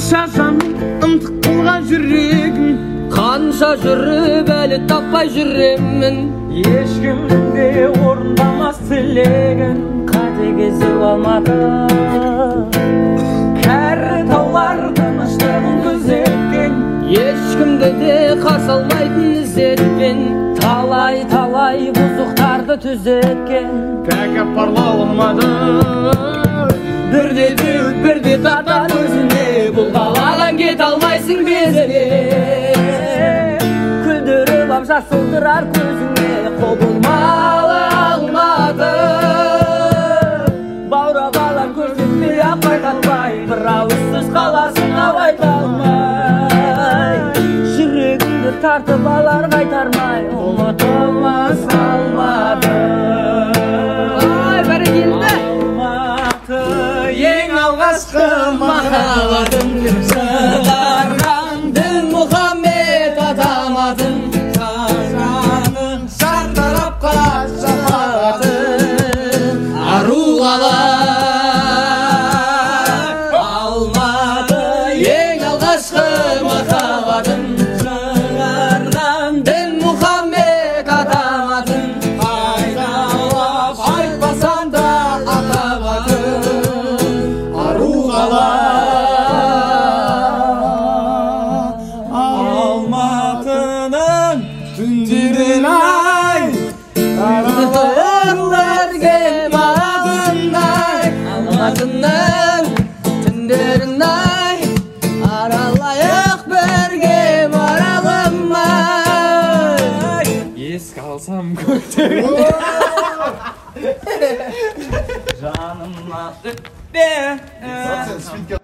қанша жан ынтық қылған жүрегім, қанша жүріп әлі таппай жүремін. ешкімде орындамас тілегін, Қатыгезіп алмады. кәрі таулар тыныштығын күзеткен, Ешкімді де қарсы алмайтын ізетпен, талай бұзықтарды түзеткен. тәкаппарлау болмады. Бірде теуіп бірде татар өзіне, бұл қаладан кете алмайсың безіне. Күлдіріп ап жасылдырар көзіңе, құбылмалы Алматы. Баурап алам көрсетпей ақ байқатпай, бір ауыз сөз қаласың ау айта алмай. Жүрегіңді тартып алар қайтармай, ұмытылмас Алматы. Алматы ең алғашқы махаббатым, шығарған дін Мұхаммед атамадың, жаның шартарапқа шапағатын ару қала. Алматы ең алғашқы махаббатым, шығарған дін Мұхаммед атамадың, қайталап айтпасам да атамадың ару қала. Алматының түндерін ай, аралар кемадындай. Алматының түндерін ай, аралайық бірге маралым ай. Еске алсам көктем жаныма өтпе.